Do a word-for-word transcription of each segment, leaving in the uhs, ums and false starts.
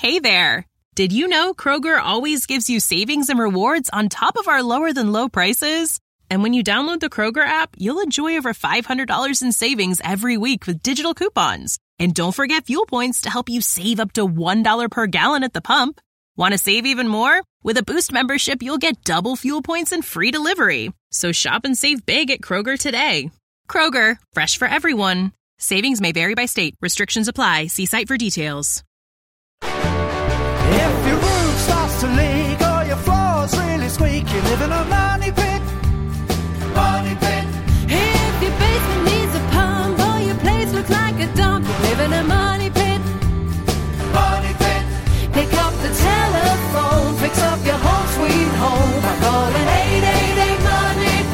Hey there! Did you know Kroger always gives you savings and rewards on top of our lower-than-low prices? And when you download the Kroger app, you'll enjoy over five hundred dollars in savings every week with digital coupons. And don't forget fuel points to help you save up to one dollar per gallon at the pump. Want to save even more? With a Boost membership, you'll get double fuel points and free delivery. So shop and save big at Kroger today. Kroger, fresh for everyone. Savings may vary by state. Restrictions apply. See site for details. If your roof starts to leak or your floor's really squeaky, you live in a money pit. Money pit. If your basement needs a pump or your place looks like a dump, you live in a money pit. Money pit. Pick up the telephone, fix up your home sweet home by calling eight eight eight money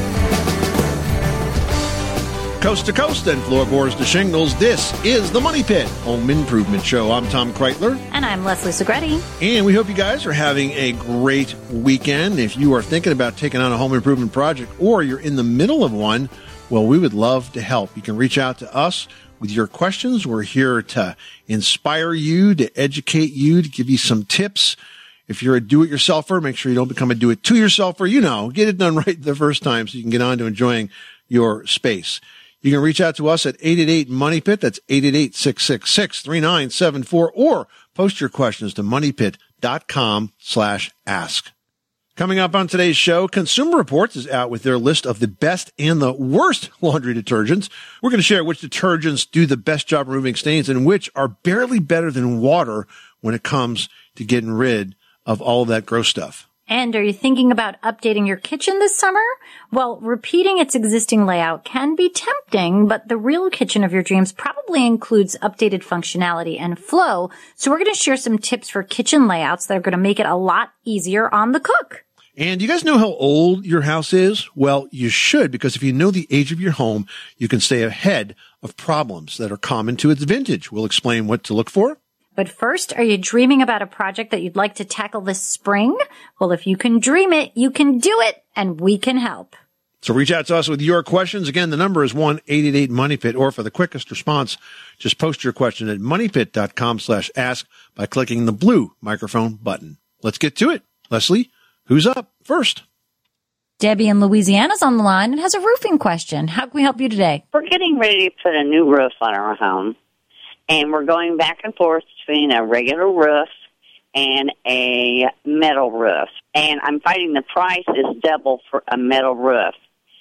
pit. Coast to coast and floorboards to shingles, this is the Money Pit Home Improvement Show. I'm Tom Kreitler. And I'm Leslie Segretti. And we hope you guys are having a great weekend. If you are thinking about taking on a home improvement project or you're in the middle of one, well, we would love to help. You can reach out to us with your questions. We're here to inspire you, to educate you, to give you some tips. If you're a do-it-yourselfer, make sure you don't become a do-it-to-yourselfer. You know, get it done right the first time so you can get on to enjoying your space. You can reach out to us at eight eight eight money pit. That's eight eight eight, six six six, three nine seven four, or post your questions to moneypit.com slash ask. Coming up on today's show, Consumer Reports is out with their list of the best and the worst laundry detergents. We're going to share which detergents do the best job removing stains and which are barely better than water when it comes to getting rid of all of that gross stuff. And are you thinking about updating your kitchen this summer? Well, repeating its existing layout can be tempting, but the real kitchen of your dreams probably includes updated functionality and flow. So we're going to share some tips for kitchen layouts that are going to make it a lot easier on the cook. And you guys know how old your house is? Well, you should, because if you know the age of your home, you can stay ahead of problems that are common to its vintage. We'll explain what to look for. But first, are you dreaming about a project that you'd like to tackle this spring? Well, if you can dream it, you can do it, and we can help. So reach out to us with your questions. Again, the number is one eight eight eight money pit, or for the quickest response, just post your question at moneypit.com slash ask by clicking the blue microphone button. Let's get to it. Leslie, who's up first? Debbie in Louisiana's on the line and has a roofing question. How can we help you today? We're getting ready to put a new roof on our home, and we're going back and forth between a regular roof and a metal roof. And I'm finding the price is double for a metal roof.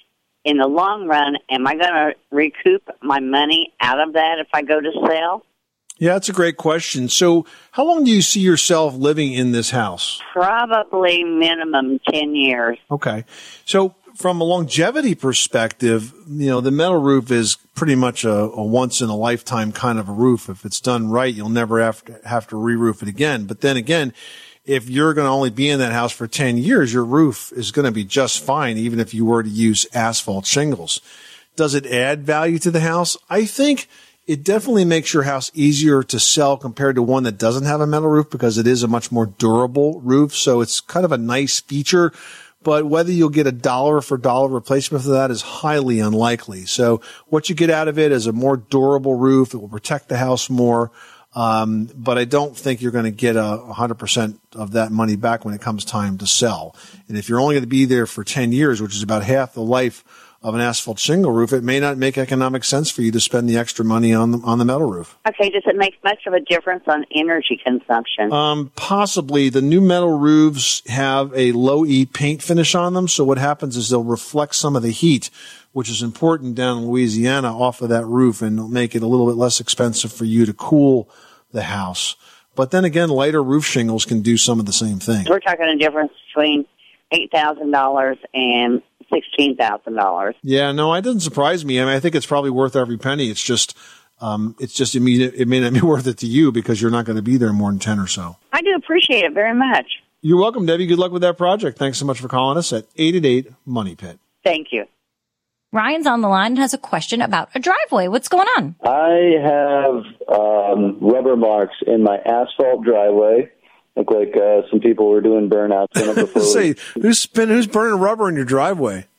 In the long run, am I going to recoup my money out of that if I go to sell? Yeah, that's a great question. So how long do you see yourself living in this house? Probably minimum ten years. Okay. So from a longevity perspective, you know, the metal roof is pretty much a, a once-in-a-lifetime kind of a roof. If it's done right, you'll never have to, have to re-roof it again. But then again, if you're going to only be in that house for ten years, your roof is going to be just fine, even if you were to use asphalt shingles. Does it add value to the house? I think it definitely makes your house easier to sell compared to one that doesn't have a metal roof because it is a much more durable roof. So it's kind of a nice feature. But whether you'll get a dollar for dollar replacement for that is highly unlikely. So what you get out of it is a more durable roof. It will protect the house more. Um, but I don't think you're going to get a one hundred percent of that money back when it comes time to sell. And if you're only going to be there for ten years, which is about half the life of an asphalt shingle roof, it may not make economic sense for you to spend the extra money on the, on the metal roof. Okay, does it make much of a difference on energy consumption? Um, possibly. The new metal roofs have a low-E paint finish on them, so what happens is they'll reflect some of the heat, which is important down in Louisiana, off of that roof, and it'll make it a little bit less expensive for you to cool the house. But then again, lighter roof shingles can do some of the same thing. We're talking a difference between eight thousand dollars and sixteen thousand dollars. Yeah, no, it doesn't surprise me. I mean, I think it's probably worth every penny. It's just, um, it's just, it may, it may not be worth it to you because you're not going to be there more than ten or so. I do appreciate it very much. You're welcome, Debbie. Good luck with that project. Thanks so much for calling us at eight eight eight money pit. Thank you. Ryan's on the line and has a question about a driveway. What's going on? I have um, rubber marks in my asphalt driveway. Look like uh, some people were doing burnouts in it before. Say, who's, spin, who's burning rubber in your driveway?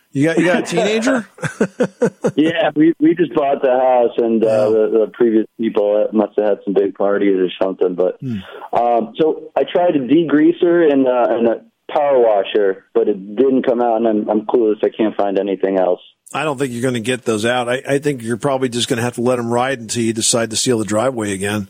You got you got a teenager? Yeah, we we just bought the house, and uh, the, the previous people must have had some big parties or something. But hmm. um, so I tried a degreaser and, uh, and a power washer, but it didn't come out, and I'm, I'm clueless. I can't find anything else. I don't think you're going to get those out. I, I think you're probably just going to have to let them ride until you decide to seal the driveway again.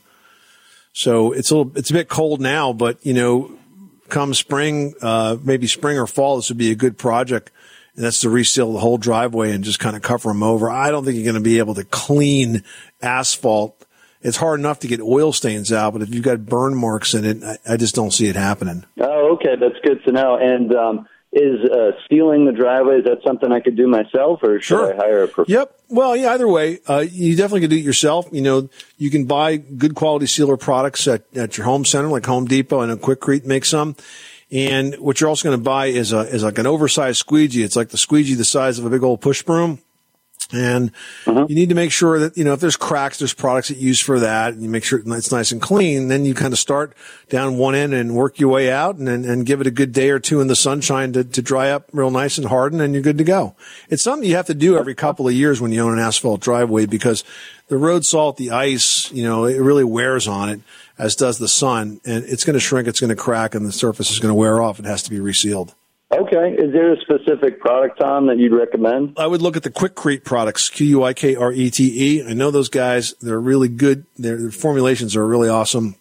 So it's a little, it's a bit cold now, but you know, come spring, uh, maybe spring or fall, this would be a good project. And that's to reseal the whole driveway and just kind of cover them over. I don't think you're going to be able to clean asphalt. It's hard enough to get oil stains out, but if you've got burn marks in it, I, I just don't see it happening. Oh, okay. That's good to know. And, um, is uh, sealing the driveway, is that something I could do myself, or should sure. I hire a professional? Yep. Well, yeah, either way, uh, you definitely can do it yourself. You know, you can buy good quality sealer products at, at your home center, like Home Depot, and a Quikrete makes some. And what you're also going to buy is a, is like an oversized squeegee. It's like the squeegee the size of a big old push broom. And uh-huh. you need to make sure that, you know, if there's cracks, there's products that you use for that, and you make sure it's nice and clean. Then you kind of start down one end and work your way out, and, and, and give it a good day or two in the sunshine to, to dry up real nice and harden, and you're good to go. It's something you have to do every couple of years when you own an asphalt driveway, because the road salt, the ice, you know, it really wears on it, as does the sun, and it's going to shrink, it's going to crack, and the surface is going to wear off. It has to be resealed. Okay. Is there a specific product, Tom, that you'd recommend? I would look at the Quikrete products, Q U I K R E T E. I know those guys. They're really good. Their, their formulations are really awesome.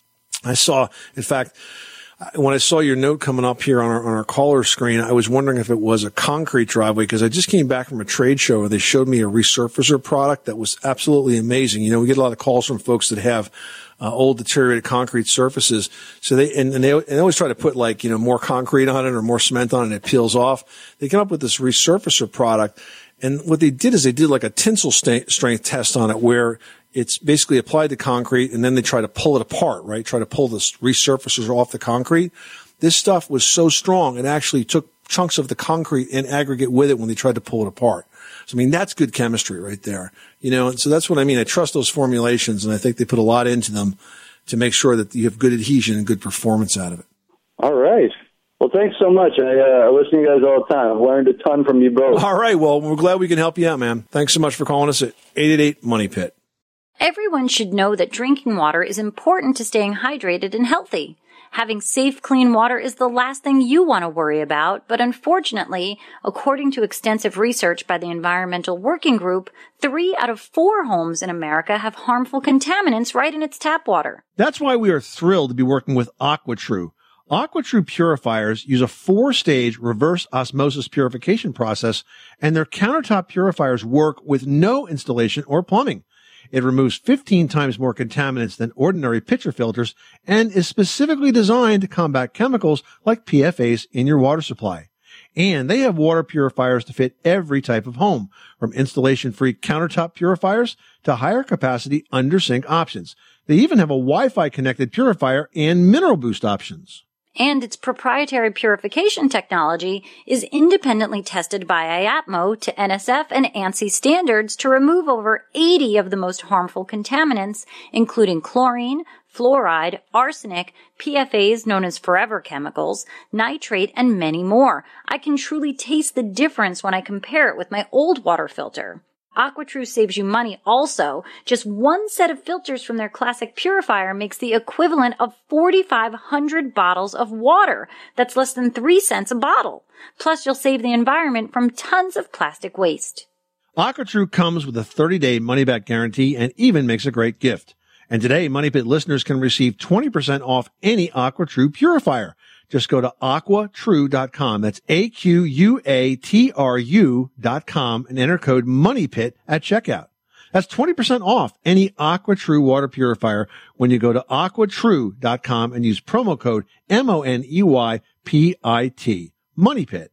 I saw, in fact, when I saw your note coming up here on our, on our caller screen, I was wondering if it was a concrete driveway, because I just came back from a trade show where they showed me a resurfacer product that was absolutely amazing. You know, we get a lot of calls from folks that have Uh, old deteriorated concrete surfaces. So they, and, and they, and they always try to put like, you know, more concrete on it or more cement on it and it peels off. They come up with this resurfacer product. And what they did is they did like a tensile sta- strength test on it, where it's basically applied to concrete, and then they try to pull it apart, right? Try to pull the resurfacers off the concrete. This stuff was so strong, it actually took chunks of the concrete in aggregate with it when they tried to pull it apart. So, I mean, that's good chemistry right there. You know, and so that's what I mean. I trust those formulations, and I think they put a lot into them to make sure that you have good adhesion and good performance out of it. All right. Well, thanks so much. I, uh, I listen to you guys all the time. I've learned a ton from you both. All right. Well, we're glad we can help you out, man. Thanks so much for calling us at eight eight eight, MONEY PIT. Everyone should know that drinking water is important to staying hydrated and healthy. Having safe, clean water is the last thing you want to worry about, but unfortunately, according to extensive research by the Environmental Working Group, three out of four homes in America have harmful contaminants right in its tap water. That's why we are thrilled to be working with AquaTrue. AquaTrue purifiers use a four-stage reverse osmosis purification process, and their countertop purifiers work with no installation or plumbing. It removes fifteen times more contaminants than ordinary pitcher filters and is specifically designed to combat chemicals like P F As in your water supply. And they have water purifiers to fit every type of home, from installation-free countertop purifiers to higher capacity under-sink options. They even have a Wi-Fi connected purifier and mineral boost options. And its proprietary purification technology is independently tested by I A P M O to N S F and ANSI standards to remove over eighty of the most harmful contaminants, including chlorine, fluoride, arsenic, P F As known as forever chemicals, nitrate, and many more. I can truly taste the difference when I compare it with my old water filter. AquaTrue saves you money also. Just one set of filters from their classic purifier makes the equivalent of forty-five hundred bottles of water. That's less than three cents a bottle. Plus, you'll save the environment from tons of plastic waste. AquaTrue comes with a thirty-day money-back guarantee and even makes a great gift. And today, Money Pit listeners can receive twenty percent off any AquaTrue purifier. Just go to aqua true dot com. That's A Q U A T R U dot com and enter code MONEYPIT at checkout. That's twenty percent off any AquaTrue water purifier when you go to aqua true dot com and use promo code M O N E Y P I T. MONEYPIT.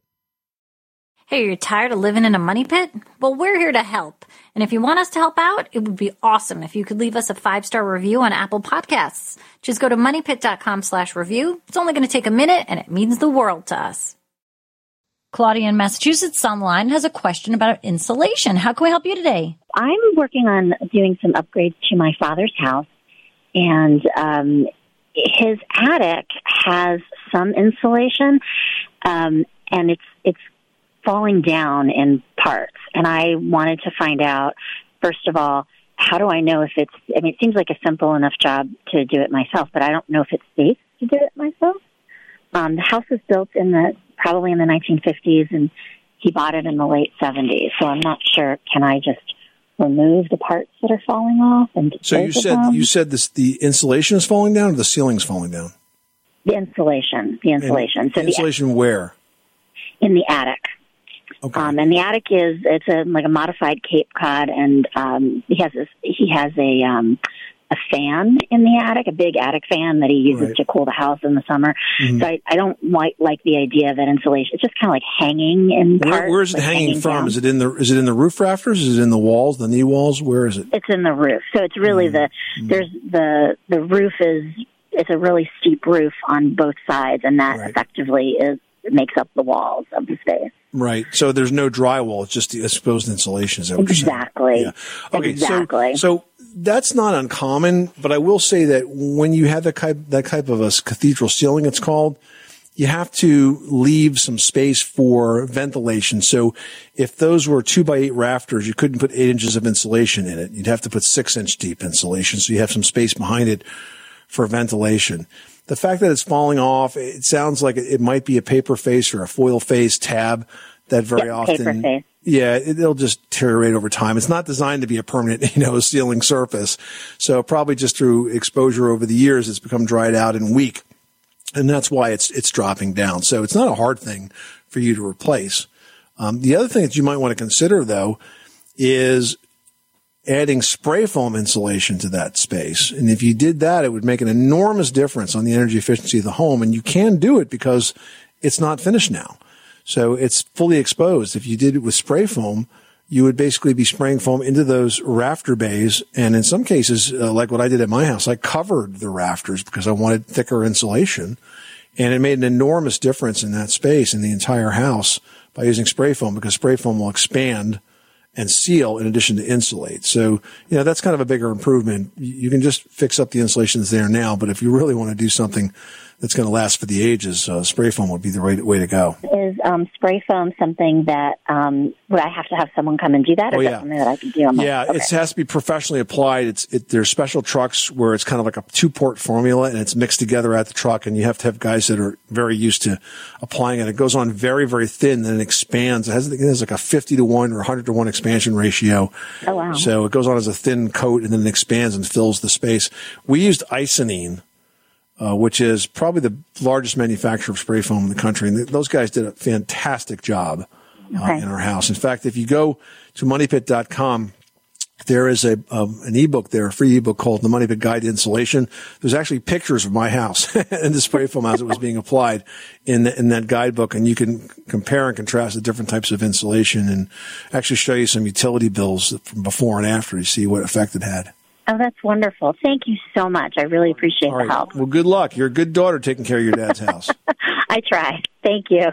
Hey, you're tired of living in a money pit? Well, we're here to help. And if you want us to help out, it would be awesome if you could leave us a five-star review on Apple Podcasts. Just go to moneypit.com slash review. It's only going to take a minute, and it means the world to us. Claudia in Massachusetts online has a question about insulation. How can we help you today? I'm working on doing some upgrades to my father's house, and um, his attic has some insulation, um, and it's it's falling down in parts. And I wanted to find out, first of all, how do I know if it's, I mean, it seems like a simple enough job to do it myself, but I don't know if it's safe to do it myself. Um, the house was built in the, probably in the nineteen fifties, and he bought it in the late seventies. So I'm not sure, can I just remove the parts that are falling off? And so you said, them? you said this, the insulation is falling down or the ceiling's falling down? The insulation, the insulation. And so insulation the, where? In the attic. Okay. Um, and the attic is, it's a, like a modified Cape Cod, and, um, he has this, he has a, um, a fan in the attic, a big attic fan that he uses Right. to cool the house in the summer. Mm-hmm. So I, I don't like, like the idea that insulation, it's just kind of like hanging in Where, parts. where is it like hanging from? down. Is it in the, is it in the roof rafters? Is it in the walls, the knee walls? Where is it? It's in the roof. So it's really Mm-hmm. the, there's the, the roof is, it's a really steep roof on both sides, and that Right. effectively is, makes up the walls of the space. Right. So there's no drywall. It's just the exposed insulation. Is that what Exactly. you're saying? Yeah. Okay. Exactly. So, so that's not uncommon, but I will say that when you have that type, that type of a cathedral ceiling, it's called, you have to leave some space for ventilation. So if those were two by eight rafters, you couldn't put eight inches of insulation in it. You'd have to put six inch deep insulation. So you have some space behind it for ventilation. The fact that it's falling off, it sounds like it might be a paper face or a foil face tab that very Yep, often, paper face. yeah, it, it'll just deteriorate over time. It's not designed to be a permanent, you know, ceiling surface. So probably just through exposure over the years, it's become dried out and weak. And that's why it's, it's dropping down. So it's not a hard thing for you to replace. Um, the other thing that you might want to consider though is adding spray foam insulation to that space. And if you did that, it would make an enormous difference on the energy efficiency of the home. And you can do it because it's not finished now. So it's fully exposed. If you did it with spray foam, you would basically be spraying foam into those rafter bays. And in some cases, uh, like what I did at my house, I covered the rafters because I wanted thicker insulation. And it made an enormous difference in that space in the entire house by using spray foam, because spray foam will expand and seal in addition to insulate. So, you know, that's kind of a bigger improvement. You can just fix up the insulation that's there now, but if you really want to do something that's going to last for the ages, uh, spray foam would be the right way to go. Is um, spray foam something that, um, would I have to have someone come and do that, or Oh, is yeah. that something that I can do on my Yeah, okay. it has to be professionally applied. It's it, there's special trucks where it's kind of like a two-port formula, and it's mixed together at the truck, and you have to have guys that are very used to applying it. It goes on very, very thin, then it expands. It has, it has like a fifty to one or one hundred to one expansion ratio. Oh, wow. So it goes on as a thin coat, and then it expands and fills the space. We used Icynene, uh, which is probably the largest manufacturer of spray foam in the country, and th- those guys did a fantastic job. Uh, Okay. in our house. In fact, if you go to money pit dot com, there is a um, an ebook there, a free ebook called The Money Pit Guide to Insulation. There's actually pictures of my house and the spray foam as it was being applied in the, in that guidebook, and you can compare and contrast the different types of insulation and actually show you some utility bills from before and after to see what effect it had. Oh, that's wonderful. Thank you so much. I really appreciate All the right. help. Well, good luck. You're a good daughter taking care of your dad's house. I try. Thank you.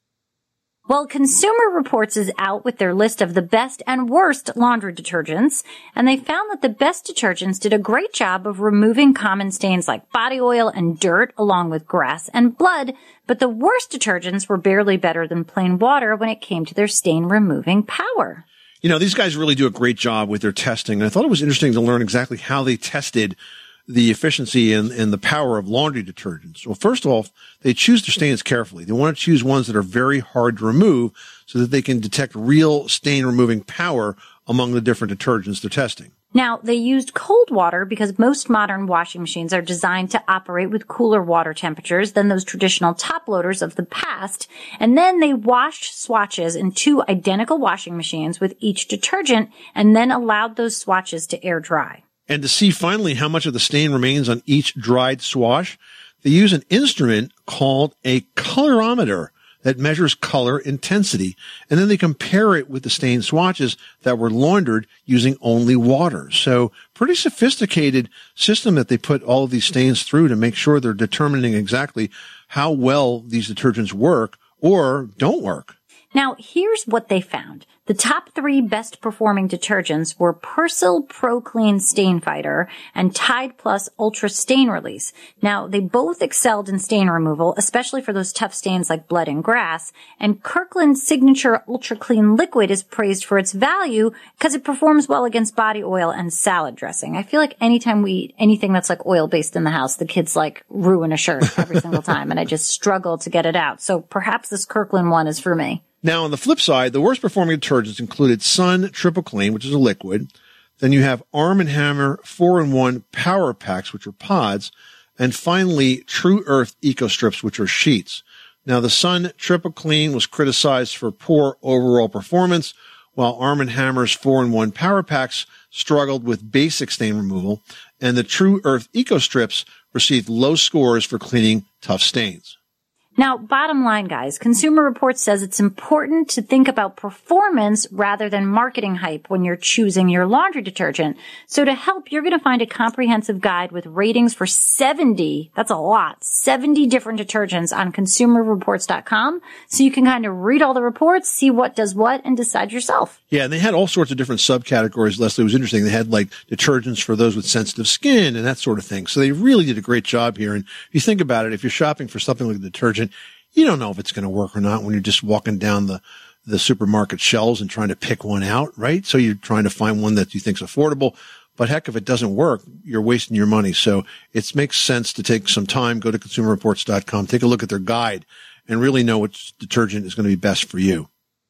Well, Consumer Reports is out with their list of the best and worst laundry detergents, and they found that the best detergents did a great job of removing common stains like body oil and dirt, along with grass and blood, but the worst detergents were barely better than plain water when it came to their stain-removing power. You know, these guys really do a great job with their testing, and I thought it was interesting to learn exactly how they tested the efficiency and, and the power of laundry detergents. Well, first of all, they choose their stains carefully. They want to choose ones that are very hard to remove so that they can detect real stain removing power among the different detergents they're testing. Now, they used cold water because most modern washing machines are designed to operate with cooler water temperatures than those traditional top loaders of the past. And then they washed swatches in two identical washing machines with each detergent and then allowed those swatches to air dry. And to see finally how much of the stain remains on each dried swash, they use an instrument called a colorimeter that measures color intensity. And then they compare it with the stained swatches that were laundered using only water. So pretty sophisticated system that they put all of these stains through to make sure they're determining exactly how well these detergents work or don't work. Now, here's what they found. The top three best performing detergents were Persil Pro Clean Stain Fighter and Tide Plus Ultra Stain Release. Now, they both excelled in stain removal, especially for those tough stains like blood and grass, and Kirkland's Signature Ultra Clean Liquid is praised for its value because it performs well against body oil and salad dressing. I feel like anytime we eat anything that's like oil-based in the house, the kids like ruin a shirt every single time, and I just struggle to get it out. So perhaps this Kirkland one is for me. Now, on the flip side, the worst performing detergents included Sun Triple Clean, which is a liquid. Then you have Arm and Hammer four in one Power Packs, which are pods. And finally, True Earth Eco Strips, which are sheets. Now, the Sun Triple Clean was criticized for poor overall performance, while Arm and Hammer's four in one Power Packs struggled with basic stain removal. And the True Earth Eco Strips received low scores for cleaning tough stains. Now, bottom line, guys, Consumer Reports says it's important to think about performance rather than marketing hype when you're choosing your laundry detergent. So to help, you're going to find a comprehensive guide with ratings for seventy, that's a lot, seventy different detergents on consumer reports dot com. So you can kind of read all the reports, see what does what, and decide yourself. Yeah, and they had all sorts of different subcategories, Leslie. It was interesting. They had like detergents for those with sensitive skin and that sort of thing. So they really did a great job here. And if you think about it, if you're shopping for something like a detergent, you don't know if it's going to work or not when you're just walking down the, the supermarket shelves and trying to pick one out, right? So you're trying to find one that you think's affordable. But heck, if it doesn't work, you're wasting your money. So it makes sense to take some time, go to consumer reports dot com, take a look at their guide, and really know which detergent is going to be best for you.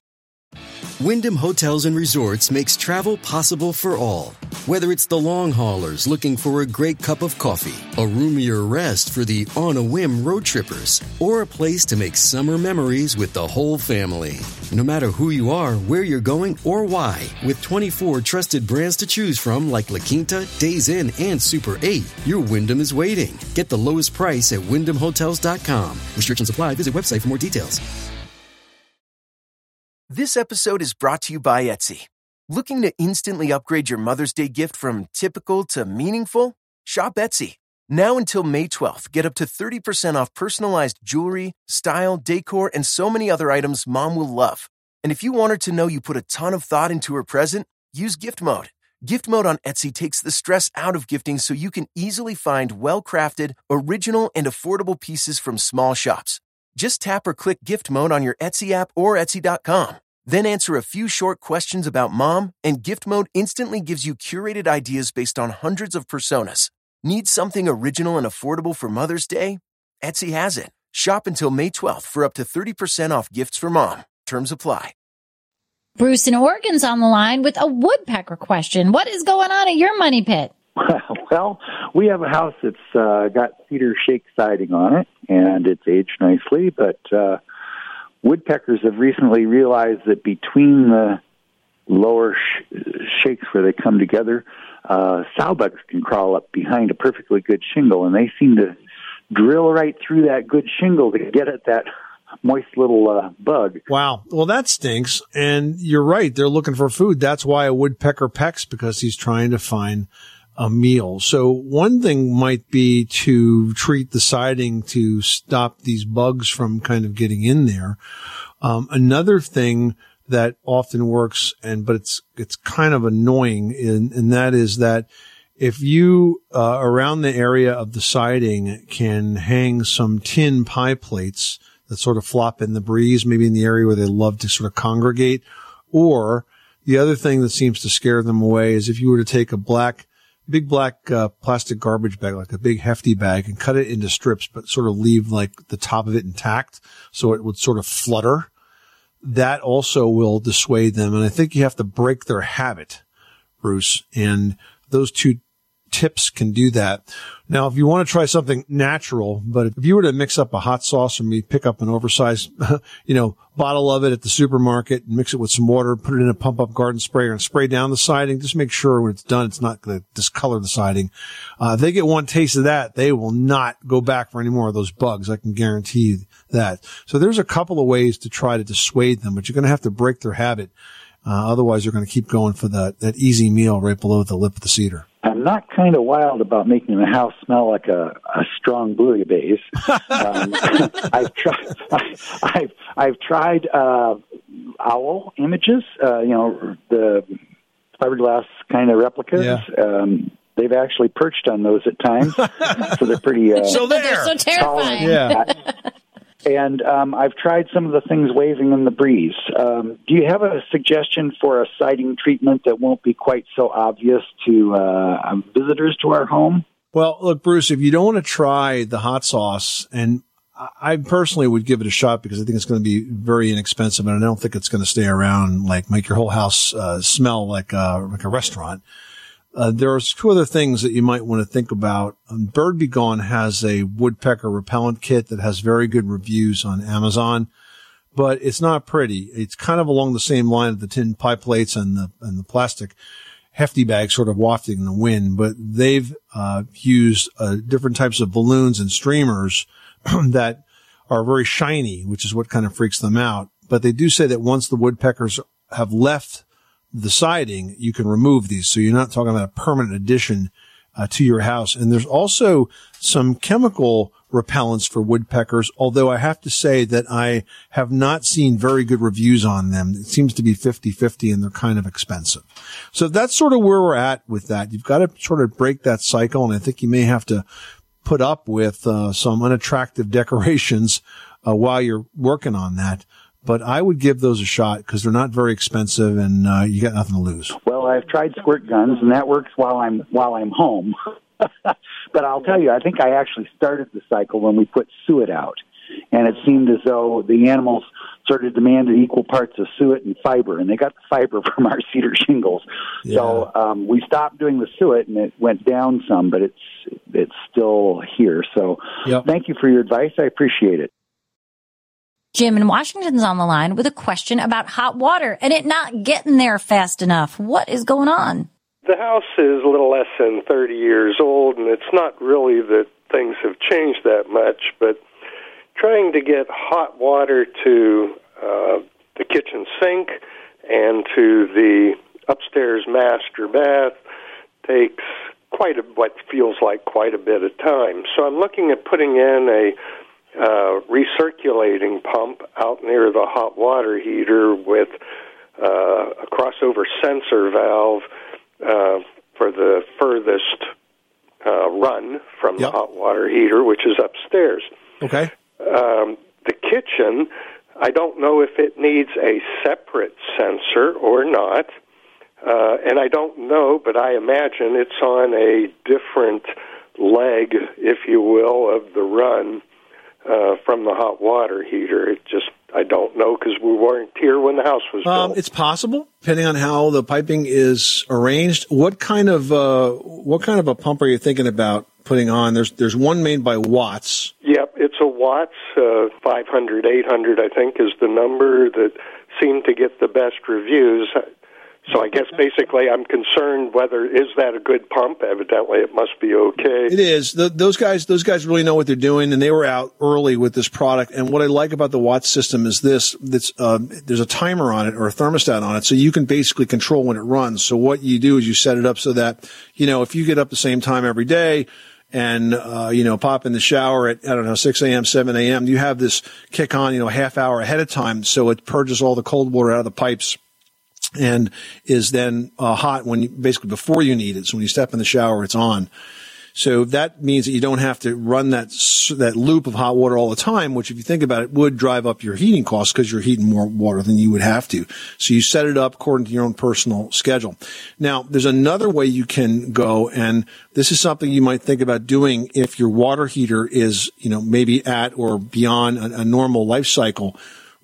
Wyndham Hotels and Resorts makes travel possible for all. Whether it's the long haulers looking for a great cup of coffee, a roomier rest for the on-a-whim road trippers, or a place to make summer memories with the whole family. No matter who you are, where you're going, or why, with twenty-four trusted brands to choose from like La Quinta, Days Inn, and Super eight, your Wyndham is waiting. Get the lowest price at wyndham hotels dot com. Restrictions apply. Visit website for more details. This episode is brought to you by Etsy. Looking to instantly upgrade your Mother's Day gift from typical to meaningful? Shop Etsy. Now until May twelfth, get up to thirty percent off personalized jewelry, style, decor, and so many other items Mom will love. And if you want her to know you put a ton of thought into her present, use Gift Mode. Gift Mode on Etsy takes the stress out of gifting so you can easily find well-crafted, original, and affordable pieces from small shops. Just tap or click Gift Mode on your Etsy app or Etsy dot com. Then answer a few short questions about Mom, and Gift Mode instantly gives you curated ideas based on hundreds of personas. Need something original and affordable for Mother's Day? Etsy has it. Shop until May twelfth for up to thirty percent off gifts for Mom. Terms apply. Bruce in Oregon's on the line with a woodpecker question. What is going on at your money pit? Well, we have a house that's uh, got cedar shake siding on it, and it's aged nicely, but uh, woodpeckers have recently realized that between the lower sh- shakes where they come together, uh, sow-bugs can crawl up behind a perfectly good shingle, and they seem to drill right through that good shingle to get at that moist little uh, bug. Wow. Well, that stinks. And you're right. They're looking for food. That's why a woodpecker pecks, because he's trying to find a meal. So one thing might be to treat the siding to stop these bugs from kind of getting in there. Um, another thing that often works, and but it's it's kind of annoying, and, and that is that if you uh, around the area of the siding can hang some tin pie plates that sort of flop in the breeze, maybe in the area where they love to sort of congregate, or the other thing that seems to scare them away is if you were to take a black big black uh, plastic garbage bag, like a big hefty bag, and cut it into strips, but sort of leave like the top of it intact so it would sort of flutter. That also will dissuade them. And I think you have to break their habit, Bruce. And those two tips can do that. Now, if you want to try something natural, but if you were to mix up a hot sauce or maybe pick up an oversized, you know, bottle of it at the supermarket and mix it with some water, put it in a pump up garden sprayer and spray down the siding, just make sure when it's done, it's not going to discolor the siding. Uh, if they get one taste of that, they will not go back for any more of those bugs. I can guarantee that. So there's a couple of ways to try to dissuade them, but you're going to have to break their habit. Uh, otherwise they're going to keep going for that, that easy meal right below the lip of the cedar. I'm not kind of wild about making the house smell like a, a strong bouillabaisse. Um, I've tried. I, I've I've tried. Uh, owl images, uh, you know, the fiberglass kind of replicas. Yeah. Um, they've actually perched on those at times, so they're pretty. Uh, so there. They're so terrifying. Yeah. And um, I've tried some of the things waving in the breeze. Um, do you have a suggestion for a siding treatment that won't be quite so obvious to uh, visitors to our home? Well, look, Bruce, if you don't want to try the hot sauce, and I personally would give it a shot because I think it's going to be very inexpensive, and I don't think it's going to stay around, like make your whole house uh, smell like a, like a restaurant. Uh, there are two other things that you might want to think about. Um, Bird Be Gone has a woodpecker repellent kit that has very good reviews on Amazon, but it's not pretty. It's kind of along the same line of the tin pie plates and the and the plastic hefty bag sort of wafting in the wind, but they've uh, used uh, different types of balloons and streamers that are very shiny, which is what kind of freaks them out. But they do say that once the woodpeckers have left the siding, you can remove these. So you're not talking about a permanent addition uh, to your house. And there's also some chemical repellents for woodpeckers, although I have to say that I have not seen very good reviews on them. It seems to be fifty-fifty, and they're kind of expensive. So that's sort of where we're at with that. You've got to sort of break that cycle, and I think you may have to put up with uh, some unattractive decorations uh, while you're working on that. But I would give those a shot because they're not very expensive, and uh, you got nothing to lose. Well, I've tried squirt guns, and that works while I'm while I'm home. But I'll tell you, I think I actually started the cycle when we put suet out, and it seemed as though the animals sort of demanded equal parts of suet and fiber, and they got the fiber from our cedar shingles. Yeah. So um, we stopped doing the suet, and it went down some, but it's it's still here. So yep. Thank you for your advice. I appreciate it. Jim in Washington's on the line with a question about hot water and it not getting there fast enough. What is going on? The house is a little less than thirty years old, and it's not really that things have changed that much, but trying to get hot water to uh, the kitchen sink and to the upstairs master bath takes quite a, what feels like quite a bit of time. So I'm looking at putting in a uh, recirculating pump out near the hot water heater with uh, a crossover sensor valve uh, for the furthest uh, run from yep. the hot water heater, which is upstairs. Okay. Um, the kitchen, I don't know if it needs a separate sensor or not, uh, and I don't know, but I imagine it's on a different leg, if you will, of the run uh, from the hot water heater. It just, I don't know because we weren't here when the house was um, built. It's possible, depending on how the piping is arranged. What kind of uh, what kind of a pump are you thinking about putting on? There's there's one made by Watts. Yep, it's a Watts uh, five hundred, eight hundred, I think, is the number that seemed to get the best reviews. So I guess basically I'm concerned whether, is that a good pump? Evidently it must be okay. It is. The, those guys those guys really know what they're doing, and they were out early with this product. And what I like about the Watts system is this. That's, uh, there's a timer on it or a thermostat on it, so you can basically control when it runs. So what you do is you set it up so that, you know, if you get up the same time every day, and, uh, you know, pop in the shower at, I don't know, six a.m., seven a.m., you have this kick on, you know, a half hour ahead of time. So it purges all the cold water out of the pipes and is then uh, hot when you, basically before you need it. So when you step in the shower, it's on. So that means that you don't have to run that that loop of hot water all the time, which if you think about it, would drive up your heating costs because you're heating more water than you would have to. So you set it up according to your own personal schedule. Now, there's another way you can go, and this is something you might think about doing if your water heater is, you know, maybe at or beyond a, a normal life cycle.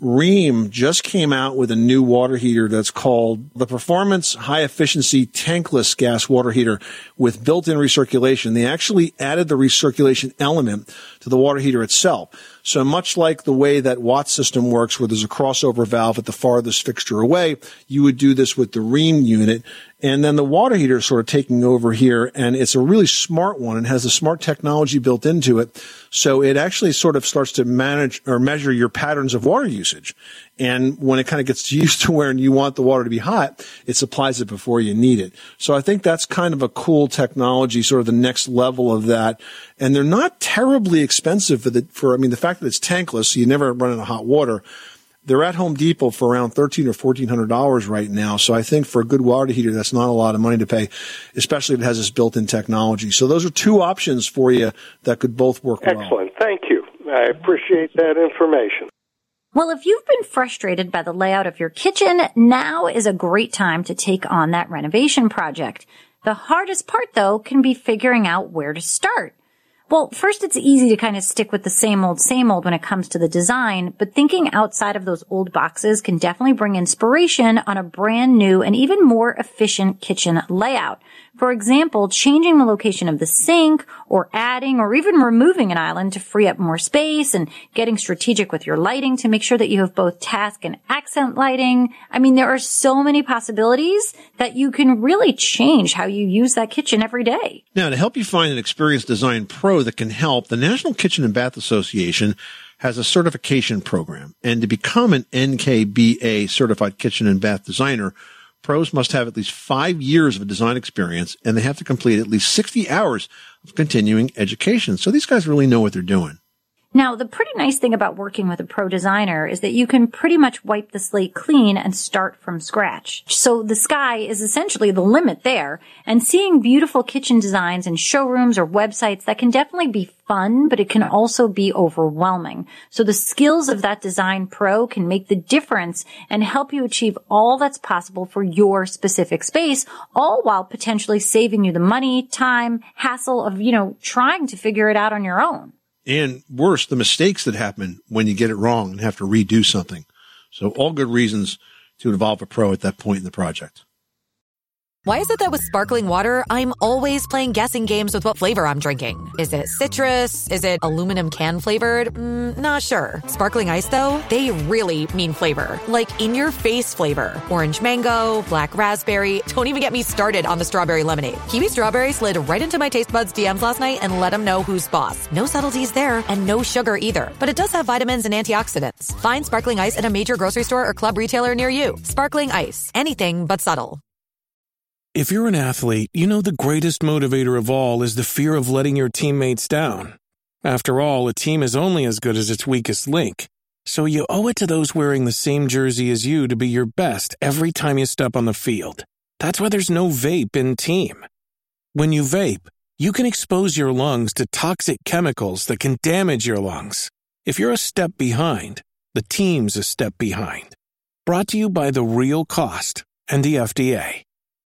Rheem just came out with a new water heater that's called the Performance High Efficiency Tankless Gas Water Heater with built-in recirculation. They actually added the recirculation element to the water heater itself. So much like the way that Watts system works, where there's a crossover valve at the farthest fixture away, you would do this with the Rheem unit. And then the water heater is sort of taking over here, and it's a really smart one and has the smart technology built into it. So it actually sort of starts to manage or measure your patterns of water usage. And when it kind of gets used to where you want the water to be hot, it supplies it before you need it. So I think that's kind of a cool technology, sort of the next level of that. And they're not terribly expensive for the, for, I mean, the fact that it's tankless, so you never run out of hot water. They're at Home Depot for around thirteen or fourteen hundred dollars right now. So I think for a good water heater, that's not a lot of money to pay, especially if it has this built-in technology. So those are two options for you that could both work well. Excellent. Thank you. I appreciate that information. Well, if you've been frustrated by the layout of your kitchen, now is a great time to take on that renovation project. The hardest part, though, can be figuring out where to start. Well, first, it's easy to kind of stick with the same old, same old when it comes to the design, but thinking outside of those old boxes can definitely bring inspiration on a brand new and even more efficient kitchen layout. For example, changing the location of the sink or adding or even removing an island to free up more space and getting strategic with your lighting to make sure that you have both task and accent lighting. I mean, there are so many possibilities that you can really change how you use that kitchen every day. Now, to help you find an experienced design pro that can help, the National Kitchen and Bath Association has a certification program. And to become an N K B A certified kitchen and bath designer, pros must have at least five years of design experience, and they have to complete at least sixty hours of continuing education. So these guys really know what they're doing. Now, the pretty nice thing about working with a pro designer is that you can pretty much wipe the slate clean and start from scratch. So the sky is essentially the limit there, and seeing beautiful kitchen designs in showrooms or websites, that can definitely be fun, but it can also be overwhelming. So the skills of that design pro can make the difference and help you achieve all that's possible for your specific space, all while potentially saving you the money, time, hassle of, you know, trying to figure it out on your own. And worse, the mistakes that happen when you get it wrong and have to redo something. So all good reasons to involve a pro at that point in the project. Why is it that with sparkling water, I'm always playing guessing games with what flavor I'm drinking? Is it citrus? Is it aluminum can flavored? Mm, not sure. Sparkling Ice, though, they really mean flavor. Like in-your-face flavor. Orange mango, black raspberry. Don't even get me started on the strawberry lemonade. Kiwi Strawberry slid right into my taste buds D Ms last night and let them know who's boss. No subtleties there, and no sugar either. But it does have vitamins and antioxidants. Find Sparkling Ice at a major grocery store or club retailer near you. Sparkling Ice. Anything but subtle. If you're an athlete, you know the greatest motivator of all is the fear of letting your teammates down. After all, a team is only as good as its weakest link. So you owe it to those wearing the same jersey as you to be your best every time you step on the field. That's why there's no vape in team. When you vape, you can expose your lungs to toxic chemicals that can damage your lungs. If you're a step behind, the team's a step behind. Brought to you by The Real Cost and the F D A.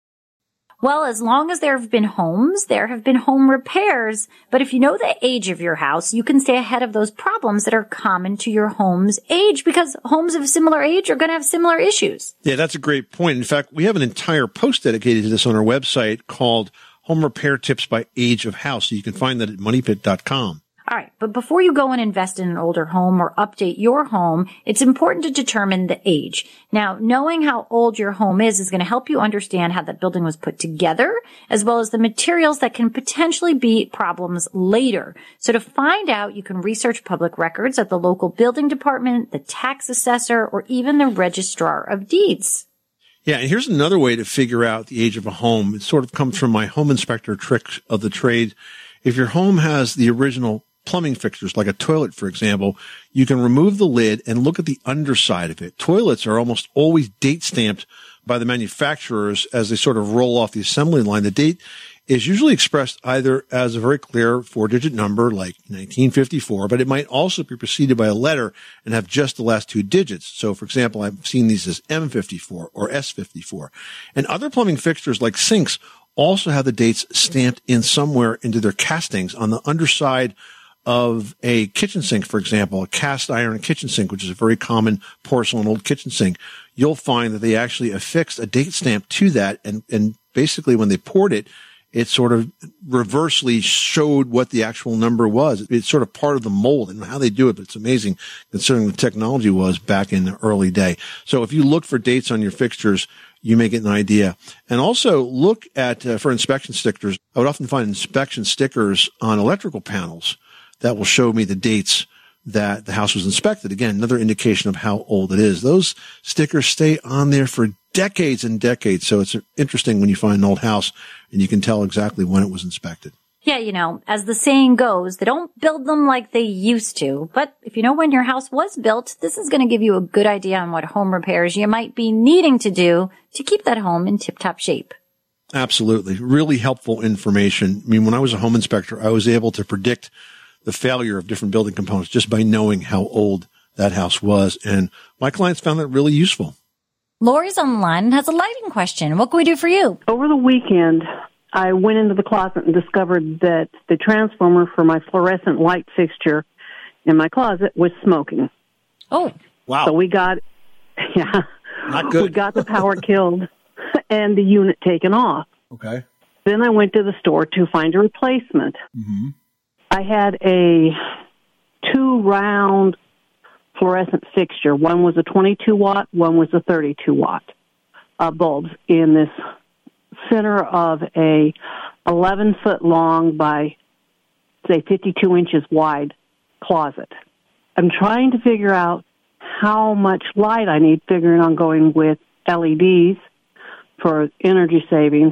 Well, as long as there have been homes, there have been home repairs. But if you know the age of your house, you can stay ahead of those problems that are common to your home's age, because homes of similar age are going to have similar issues. Yeah, that's a great point. In fact, we have an entire post dedicated to this on our website called Home Repair Tips by Age of House. So you can find that at money pit dot com. All right, but before you go and invest in an older home or update your home, it's important to determine the age. Now, knowing how old your home is is going to help you understand how that building was put together, as well as the materials that can potentially be problems later. So to find out, you can research public records at the local building department, the tax assessor, or even the registrar of deeds. Yeah, and here's another way to figure out the age of a home. It sort of comes from my home inspector trick of the trade. If your home has the original plumbing fixtures, like a toilet, for example, you can remove the lid and look at the underside of it. Toilets are almost always date stamped by the manufacturers as they sort of roll off the assembly line. The date is usually expressed either as a very clear four-digit number, like nineteen fifty-four, but it might also be preceded by a letter and have just the last two digits. So, for example, I've seen these as M fifty-four or S fifty-four. And other plumbing fixtures, like sinks, also have the dates stamped in somewhere into their castings on the underside of a kitchen sink, for example, a cast iron kitchen sink, which is a very common porcelain old kitchen sink. You'll find that they actually affixed a date stamp to that. And, and basically when they poured it, it sort of reversely showed what the actual number was. It's sort of part of the mold and how they do it, but it's amazing considering the technology was back in the early day. So if you look for dates on your fixtures, you may get an idea. And also look at, uh, for inspection stickers. I would often find inspection stickers on electrical panels that will show me the dates that the house was inspected. Again, another indication of how old it is. Those stickers stay on there for decades and decades. So it's interesting when you find an old house and you can tell exactly when it was inspected. Yeah, you know, as the saying goes, they don't build them like they used to. But if you know when your house was built, this is going to give you a good idea on what home repairs you might be needing to do to keep that home in tip-top shape. Absolutely. Really helpful information. I mean, when I was a home inspector, I was able to predict the failure of different building components just by knowing how old that house was. And my clients found that really useful. Lori's on the line and has a lighting question. What can we do for you? Over the weekend, I went into the closet and discovered that the transformer for my fluorescent light fixture in my closet was smoking. Oh. Wow. So we got, yeah. Not good. We got the power killed and the unit taken off. Okay. Then I went to the store to find a replacement. Mm-hmm. I had a two round fluorescent fixture. One was a twenty-two watt, one was a thirty-two watt uh, bulbs in this center of a eleven foot long by, say, fifty-two inches wide closet. I'm trying to figure out how much light I need, figuring on going with L E Ds for energy savings.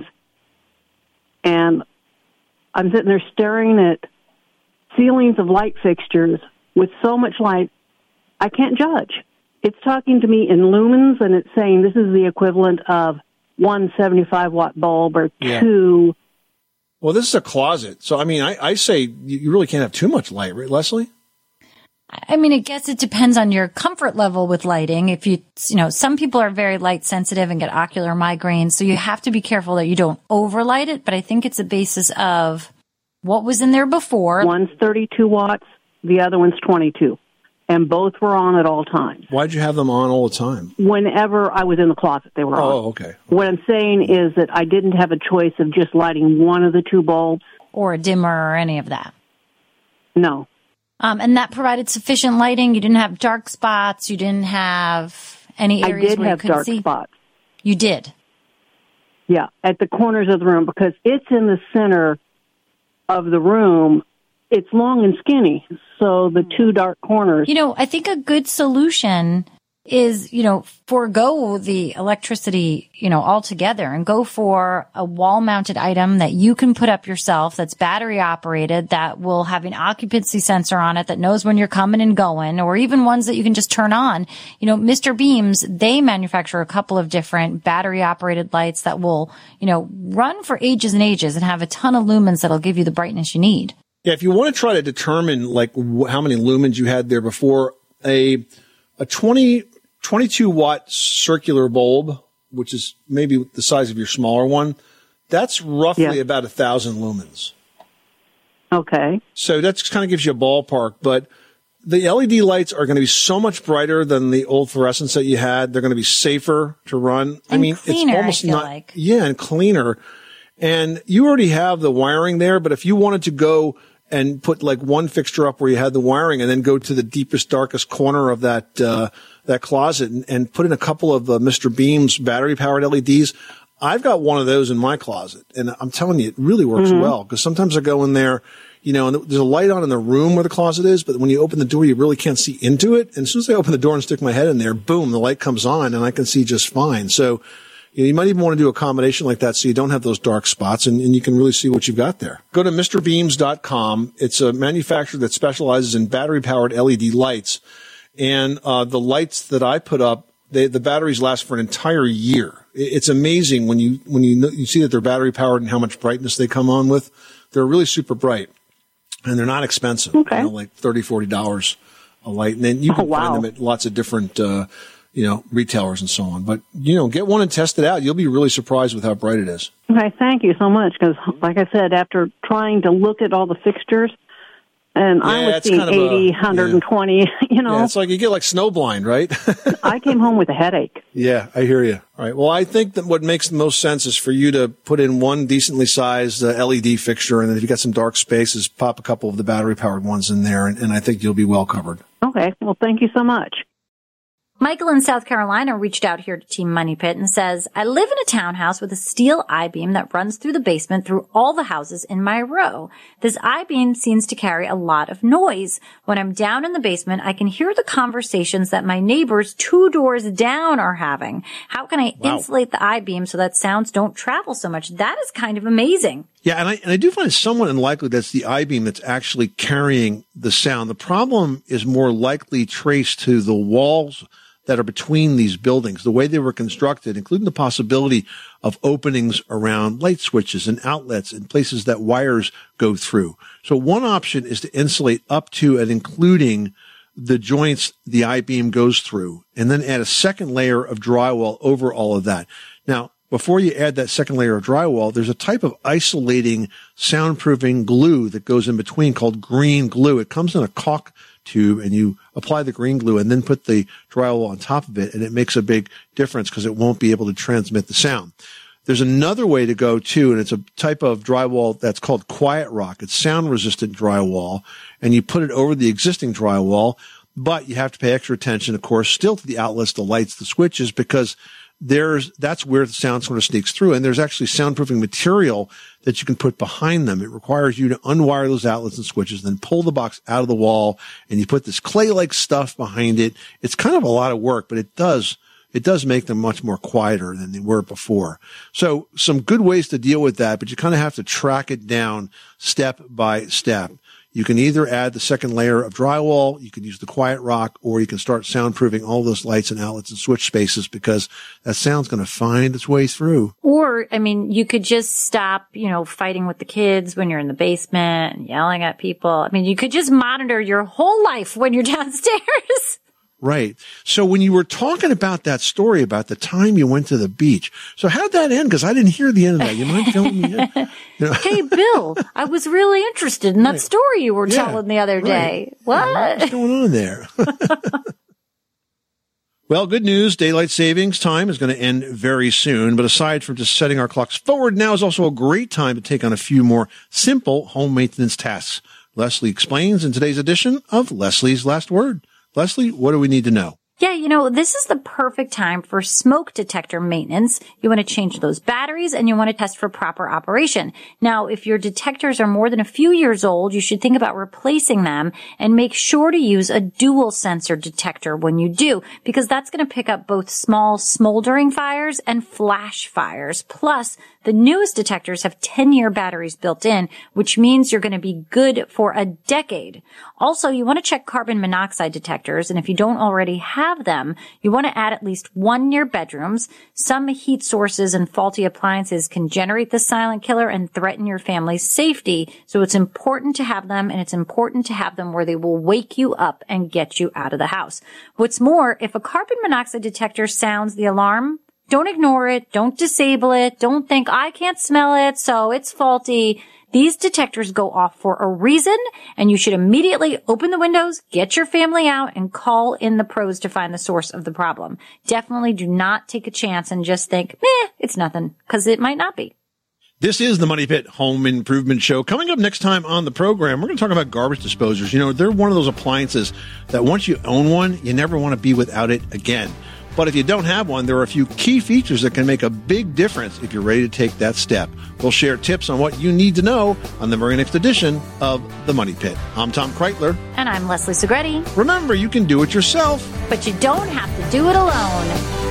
And I'm sitting there staring at ceilings of light fixtures with so much light, I can't judge. It's talking to me in lumens, and it's saying this is the equivalent of one seventy-five watt bulb or Yeah. two. Well, this is a closet. So, I mean, I, I say you you really can't have too much light, right, Leslie? I mean, I guess it depends on your comfort level with lighting. If you, you know, some people are very light sensitive and get ocular migraines, so you have to be careful that you don't overlight it. But I think it's a basis of what was in there before. One's thirty-two watts, the other one's twenty-two. And both were on at all times. Why'd you have them on all the time? Whenever I was in the closet, they were on. Oh, okay. What I'm saying is that I didn't have a choice of just lighting one of the two bulbs. Or a dimmer or any of that. No. Um, and that provided sufficient lighting. You didn't have dark spots. You didn't have any I areas did where have you couldn't dark see. spots. You did. Yeah, at the corners of the room, because it's in the center of the room. It's long and skinny, so the two dark corners. You know, I think a good solution is, you know, forego the electricity, you know, altogether and go for a wall mounted item that you can put up yourself that's battery operated, that will have an occupancy sensor on it that knows when you're coming and going, or even ones that you can just turn on. You know, Mister Beams, they manufacture a couple of different battery operated lights that will, you know, run for ages and ages and have a ton of lumens that'll give you the brightness you need. Yeah, if you want to try to determine like wh- how many lumens you had there before, a a twenty, twenty-two watt circular bulb, which is maybe the size of your smaller one, that's roughly Yeah. about a thousand lumens. Okay. So that kind of gives you a ballpark, but the L E D lights are going to be so much brighter than the old fluorescents that you had. They're going to be safer to run. I And mean, cleaner, it's almost I feel not, like. yeah, and cleaner. And you already have the wiring there, but if you wanted to go and put like one fixture up where you had the wiring and then go to the deepest, darkest corner of that, uh, that closet and, and put in a couple of uh, Mister Beam's battery powered L E Ds. I've got one of those in my closet, and I'm telling you, it really works Mm-hmm. well, because sometimes I go in there, you know, and there's a light on in the room where the closet is, but when you open the door, you really can't see into it. And as soon as I open the door and stick my head in there, boom, the light comes on and I can see just fine. So, you know, you might even want to do a combination like that so you don't have those dark spots, and, and you can really see what you've got there. Go to Mr Beams dot com. It's a manufacturer that specializes in battery-powered L E D lights. And uh, the lights that I put up, they, the batteries last for an entire year. It, it's amazing when you when you know, you see that they're battery-powered and how much brightness they come on with. They're really super bright, and they're not expensive. Okay. You know, like thirty dollars, forty dollars a light. And then you can Oh, wow. find them at lots of different uh you know, retailers and so on. But, you know, get one and test it out. You'll be really surprised with how bright it is. Okay, thank you so much, because like I said, after trying to look at all the fixtures, and I Yeah, was it's seeing kind of a- eighty, one hundred twenty, you know, Yeah, it's like you get like snowblind, right? I came home with a headache. Yeah, I hear you. All right. Well, I think that what makes the most sense is for you to put in one decently sized uh, L E D fixture, and then if you got some dark spaces, pop a couple of the battery powered ones in there, and, and I think you'll be well covered. Okay, well, thank you so much. Michael in South Carolina reached out here to Team Money Pit and says, I live in a townhouse with a steel I-beam that runs through the basement through all the houses in my row. This I-beam seems to carry a lot of noise. When I'm down in the basement, I can hear the conversations that my neighbors two doors down are having. How can I Wow. insulate the I-beam so that sounds don't travel so much? That is kind of amazing. Yeah, and I, and I do find it somewhat unlikely that's the I-beam that's actually carrying the sound. The problem is more likely traced to the walls that are between these buildings, the way they were constructed, including the possibility of openings around light switches and outlets and places that wires go through. So one option is to insulate up to and including the joints the I-beam goes through, and then add a second layer of drywall over all of that. Now, before you add that second layer of drywall, there's a type of isolating, soundproofing glue that goes in between called green glue. It comes in a caulk tube, and you apply the green glue and then put the drywall on top of it, and it makes a big difference because it won't be able to transmit the sound. There's another way to go too, and it's a type of drywall that's called Quiet Rock. It's sound-resistant drywall, and you put it over the existing drywall, but you have to pay extra attention, of course, still to the outlets, the lights, the switches, because there's, that's where the sound sort of sneaks through. And there's actually soundproofing material that you can put behind them. It requires you to unwire those outlets and switches, then pull the box out of the wall, and you put this clay-like stuff behind it. It's kind of a lot of work, but it does, it does make them much more quieter than they were before. So some good ways to deal with that, but you kind of have to track it down step by step. You can either add the second layer of drywall, you can use the Quiet Rock, or you can start soundproofing all those lights and outlets and switch spaces, because that sound's going to find its way through. Or, I mean, you could just stop, you know, fighting with the kids when you're in the basement and yelling at people. I mean, you could just monitor your whole life when you're downstairs. Right. So when you were talking about that story about the time you went to the beach, so how'd that end? Because I didn't hear the end of that. You mind filling me in? You know? Hey, Bill, I was really interested in that right. story you were yeah, telling the other day. Right. What? Yeah, what's going on there? Well, good news. Daylight savings time is going to end very soon. But aside from just setting our clocks forward, now is also a great time to take on a few more simple home maintenance tasks. Leslie explains in today's edition of Leslie's Last Word. Leslie, what do we need to know? Yeah, you know, this is the perfect time for smoke detector maintenance. You want to change those batteries and you want to test for proper operation. Now, if your detectors are more than a few years old, you should think about replacing them and make sure to use a dual sensor detector when you do, because that's going to pick up both small smoldering fires and flash fires. Plus, the newest detectors have ten-year batteries built in, which means you're going to be good for a decade. Also, you want to check carbon monoxide detectors, and if you don't already have them, you want to add at least one near bedrooms. Some heat sources and faulty appliances can generate the silent killer and threaten your family's safety, so it's important to have them, and it's important to have them where they will wake you up and get you out of the house. What's more, if a carbon monoxide detector sounds the alarm, don't ignore it. Don't disable it. Don't think, I can't smell it, so it's faulty. These detectors go off for a reason, and you should immediately open the windows, get your family out, and call in the pros to find the source of the problem. Definitely do not take a chance and just think, meh, it's nothing, because it might not be. This is the Money Pit Home Improvement Show. Coming up next time on the program, we're going to talk about garbage disposers. You know, they're one of those appliances that once you own one, you never want to be without it again. But if you don't have one, there are a few key features that can make a big difference if you're ready to take that step. We'll share tips on what you need to know on the very next edition of The Money Pit. I'm Tom Kreitler. And I'm Leslie Segretti. Remember, you can do it yourself, but you don't have to do it alone.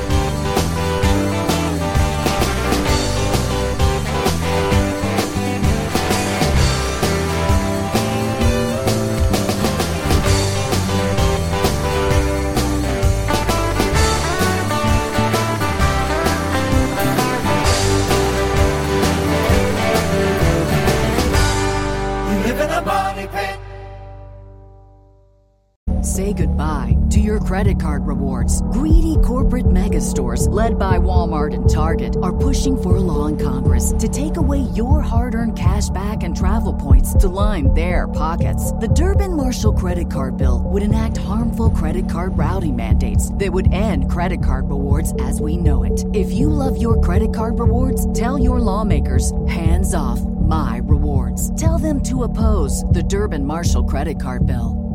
Say goodbye to your credit card rewards. Greedy corporate mega stores, led by Walmart and Target, are pushing for a law in Congress to take away your hard-earned cash back and travel points to line their pockets. The Durbin-Marshall credit card bill would enact harmful credit card routing mandates that would end credit card rewards as we know it. If you love your credit card rewards, tell your lawmakers, hands off my rewards. Tell them to oppose the Durbin-Marshall credit card bill.